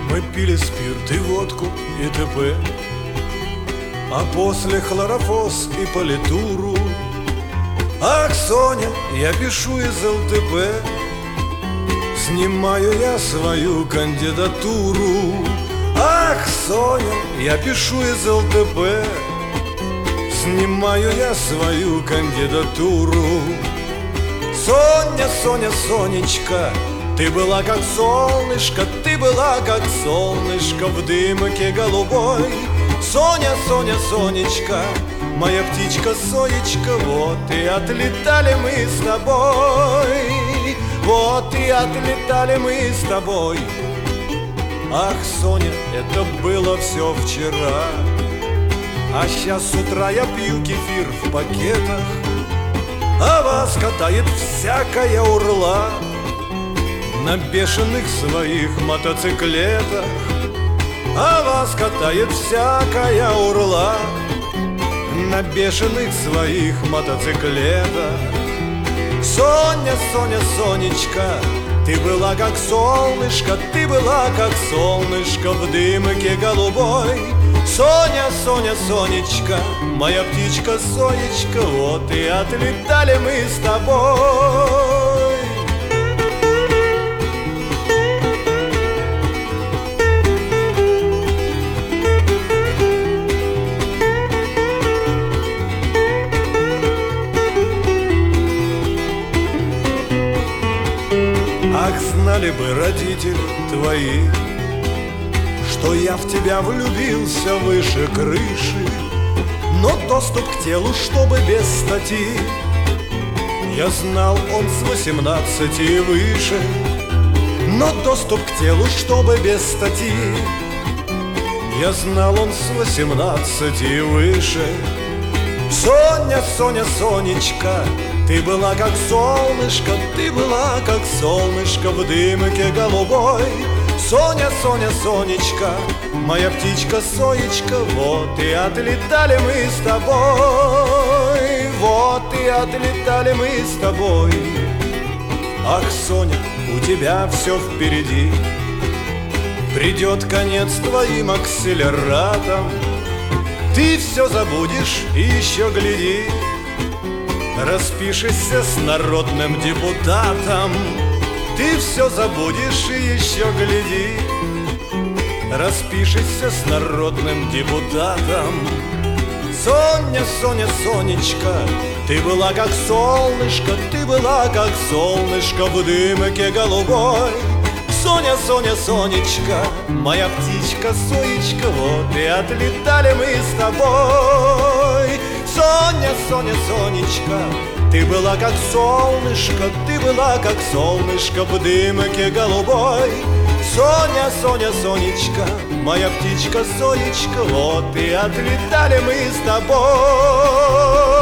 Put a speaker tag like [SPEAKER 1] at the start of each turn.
[SPEAKER 1] Мы пили спирт и водку и т.п., а после хлорофос и политуру. Ах, Соня, я пишу из ЛТП, снимаю я свою кандидатуру. Ах, Соня, я пишу из ЛТП, снимаю я свою кандидатуру. Соня, Соня, Сонечка, ты была как солнышко, ты была как солнышко в дымке голубой. Соня, Соня, Сонечка, моя птичка Соечка, вот и отлетали мы с тобой, вот и отлетали мы с тобой. Ах, Соня, это было все вчера, а сейчас с утра я пью кефир в пакетах, а вас катает всякая урла на бешеных своих мотоциклетах. А вас катает всякая урла на бешеных своих мотоциклетах. Соня, Соня, Сонечка, ты была как солнышко, ты была как солнышко в дымке голубой. Соня, Соня, Сонечка, моя птичка Соечка, вот и отлетали мы с тобой. Ах, знали бы родители твои, что я в тебя влюбился выше крыши, но доступ к телу, чтобы без статьи, я знал, он с 18 и выше. Но доступ к телу, чтобы без статьи, я знал, он с 18 и выше. Соня, Соня, Сонечка, ты была как солнышко, ты была как солнышко в дымке голубой. Соня, Соня, Сонечка, моя птичка Соечка, вот и отлетали мы с тобой, вот и отлетали мы с тобой. Ах, Соня, у тебя все впереди, придет конец твоим акселератом. Ты все забудешь и еще гляди, распишешься с народным депутатом. Ты все забудешь и еще гляди, распишешься с народным депутатом. Соня, Соня, Сонечка, ты была как солнышко, ты была как солнышко в дымке голубой. Соня, Соня, Сонечка, моя птичка Соечка, вот и отлетали мы с тобой. Соня, Соня, Сонечка, ты была как солнышко, ты была как солнышко в дымке голубой. Соня, Соня, Сонечка, моя птичка Соечка, вот и отлетали мы с тобой.